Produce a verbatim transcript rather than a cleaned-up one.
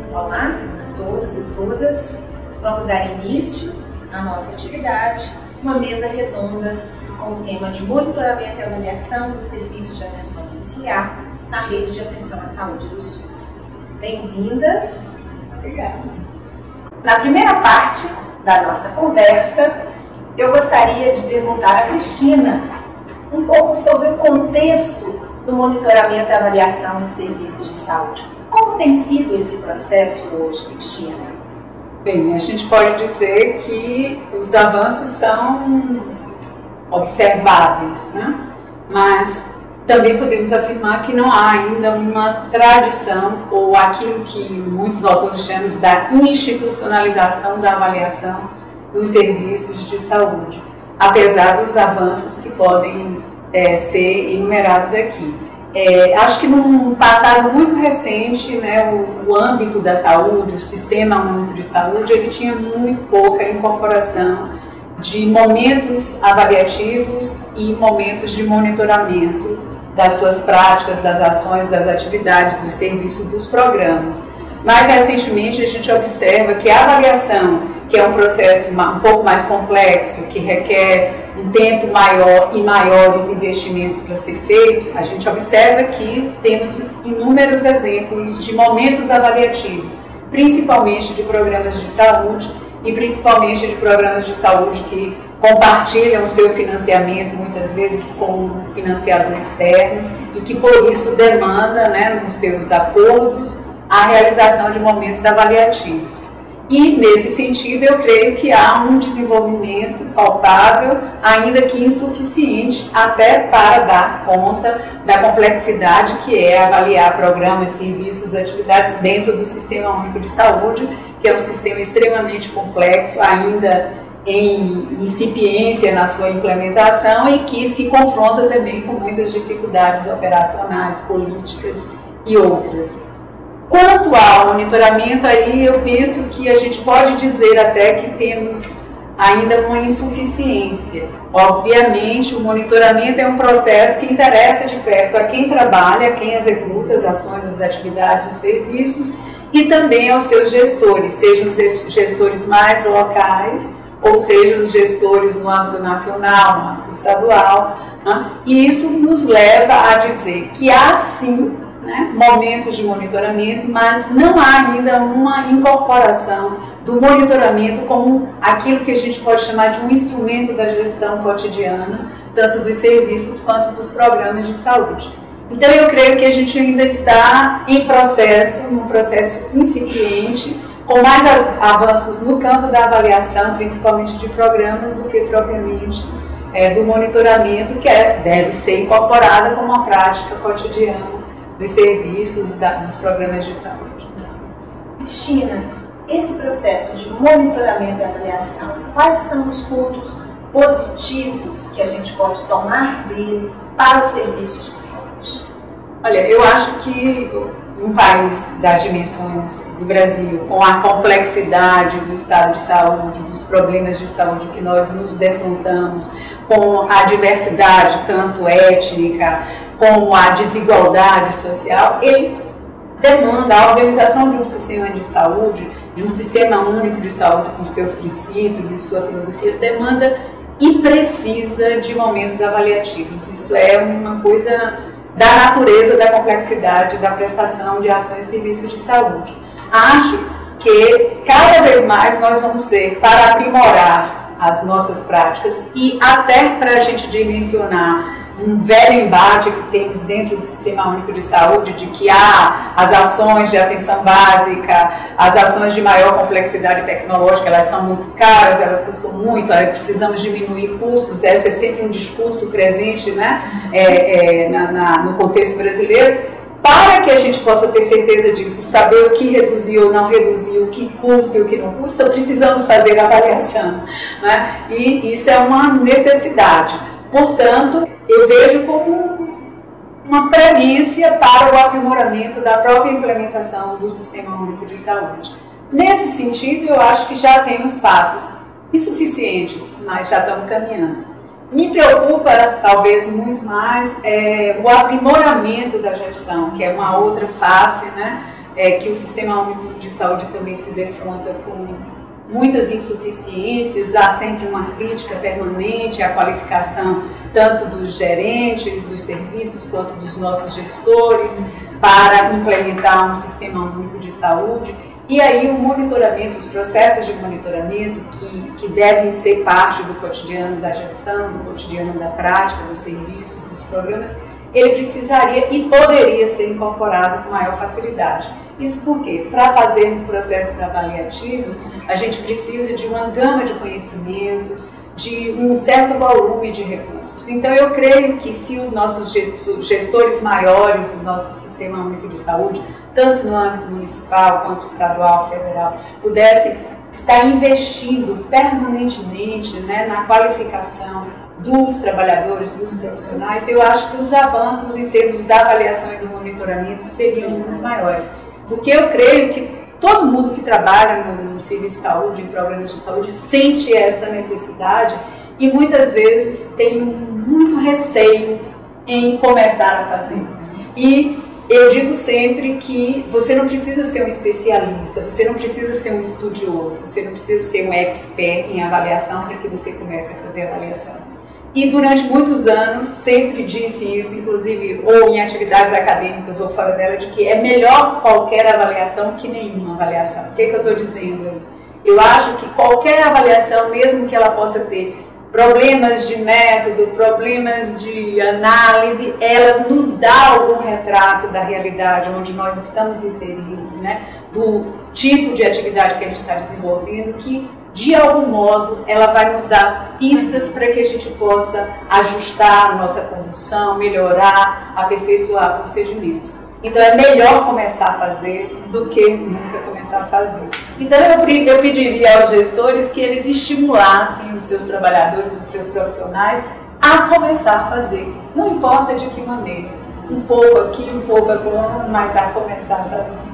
Olá a todos e todas. Vamos dar início à nossa atividade, uma mesa redonda com o tema de monitoramento e avaliação dos serviços de atenção domiciliar na rede de atenção à saúde do SUS. Bem-vindas. Obrigada. Na primeira parte da nossa conversa, eu gostaria de perguntar a Cristina um pouco sobre o contexto do monitoramento e avaliação dos serviços de saúde. Como tem sido esse processo hoje, Cristina? Bem, a gente pode dizer que os avanços são observáveis, né? Mas também podemos afirmar que não há ainda uma tradição ou aquilo que muitos autores chamam da institucionalização da avaliação dos serviços de saúde, apesar dos avanços que podem é, ser enumerados aqui. É, acho que num passado muito recente, né, o, o âmbito da saúde, o sistema único de saúde, ele tinha muito pouca incorporação de momentos avaliativos e momentos de monitoramento das suas práticas, das ações, das atividades, dos serviços, dos programas. Mais recentemente, a gente observa que a avaliação, que é um processo um pouco mais complexo, que requer um tempo maior e maiores investimentos para ser feito, a gente observa que temos inúmeros exemplos de momentos avaliativos, principalmente de programas de saúde e principalmente de programas de saúde que compartilham o seu financiamento, muitas vezes com um financiador externo, e que por isso demanda, né, nos seus acordos, a realização de momentos avaliativos. E, nesse sentido, eu creio que há um desenvolvimento palpável, ainda que insuficiente, até para dar conta da complexidade que é avaliar programas, serviços, atividades dentro do Sistema Único de Saúde, que é um sistema extremamente complexo, ainda em incipiência na sua implementação e que se confronta também com muitas dificuldades operacionais, políticas e outras. Quanto ao monitoramento, aí eu penso que a gente pode dizer até que temos ainda uma insuficiência. Obviamente, o monitoramento é um processo que interessa de perto a quem trabalha, a quem executa as ações, as atividades, os serviços e também aos seus gestores, sejam os gestores mais locais ou sejam os gestores no âmbito nacional, no âmbito estadual. Né? E isso nos leva a dizer que há sim, né, momentos de monitoramento, mas não há ainda uma incorporação do monitoramento como aquilo que a gente pode chamar de um instrumento da gestão cotidiana, tanto dos serviços quanto dos programas de saúde. Então eu creio que a gente ainda está em processo, num processo incipiente, com mais avanços no campo da avaliação, principalmente de programas, do que propriamente é, do monitoramento, que é, deve ser incorporada como uma prática cotidiana dos serviços, da, dos programas de saúde. Cristina, esse processo de monitoramento e avaliação, quais são os pontos positivos que a gente pode tomar dele para os serviços de saúde? Olha, eu acho que um país das dimensões do Brasil, com a complexidade do estado de saúde, dos problemas de saúde que nós nos defrontamos, com a diversidade tanto étnica como a desigualdade social, ele demanda a organização de um sistema de saúde, de um sistema único de saúde com seus princípios e sua filosofia, demanda e precisa de momentos avaliativos. Isso é uma coisa da natureza da complexidade da prestação de ações e serviços de saúde. Acho que cada vez mais nós vamos ser, para aprimorar as nossas práticas e até para a gente dimensionar um velho embate que temos dentro do Sistema Único de Saúde, de que há as ações de atenção básica, as ações de maior complexidade tecnológica, elas são muito caras, elas custam muito, precisamos diminuir custos, esse é sempre um discurso presente, né, é, é, na, na, no contexto brasileiro. Para que a gente possa ter certeza disso, saber o que reduzir ou não reduzir, o que custa e o que não custa, precisamos fazer a avaliação, né? E isso é uma necessidade. Portanto, eu vejo como uma premissa para o aprimoramento da própria implementação do Sistema Único de Saúde. Nesse sentido, eu acho que já temos passos insuficientes, mas já estamos caminhando. Me preocupa, talvez, muito mais é, o aprimoramento da gestão, que é uma outra face, né, é, que o Sistema Único de Saúde também se defronta com muitas insuficiências, há sempre uma crítica permanente à qualificação tanto dos gerentes dos serviços quanto dos nossos gestores para implementar um Sistema Único de Saúde. E aí o monitoramento, os processos de monitoramento que, que devem ser parte do cotidiano da gestão, do cotidiano da prática, dos serviços, dos programas, ele precisaria e poderia ser incorporado com maior facilidade. Isso porque, para fazermos processos avaliativos, a gente precisa de uma gama de conhecimentos, de um certo volume de recursos. Então, eu creio que se os nossos gestores maiores do nosso Sistema Único de Saúde, tanto no âmbito municipal quanto estadual, federal, pudessem estar investindo permanentemente, né, na qualificação dos trabalhadores, dos profissionais, eu acho que os avanços em termos da avaliação e do monitoramento seriam muito maiores. Porque eu creio que todo mundo que trabalha no, no serviço de saúde, em programas de saúde, sente essa necessidade e muitas vezes tem muito receio em começar a fazer. E eu digo sempre que você não precisa ser um especialista, você não precisa ser um estudioso, você não precisa ser um expert em avaliação para que você comece a fazer avaliação. E durante muitos anos sempre disse isso, inclusive ou em atividades acadêmicas ou fora dela, de que é melhor qualquer avaliação que nenhuma avaliação. O que, que eu estou dizendo? Eu acho que qualquer avaliação, mesmo que ela possa ter problemas de método, problemas de análise, ela nos dá algum retrato da realidade onde nós estamos inseridos, né? Do tipo de atividade que a gente está desenvolvendo, que de algum modo ela vai nos dar pistas para que a gente possa ajustar a nossa condução, melhorar, aperfeiçoar procedimentos. Então é melhor começar a fazer do que nunca começar a fazer. Então eu, eu pediria aos gestores que eles estimulassem os seus trabalhadores, os seus profissionais a começar a fazer. Não importa de que maneira. Um pouco aqui, um pouco acolá, mas a começar a fazer.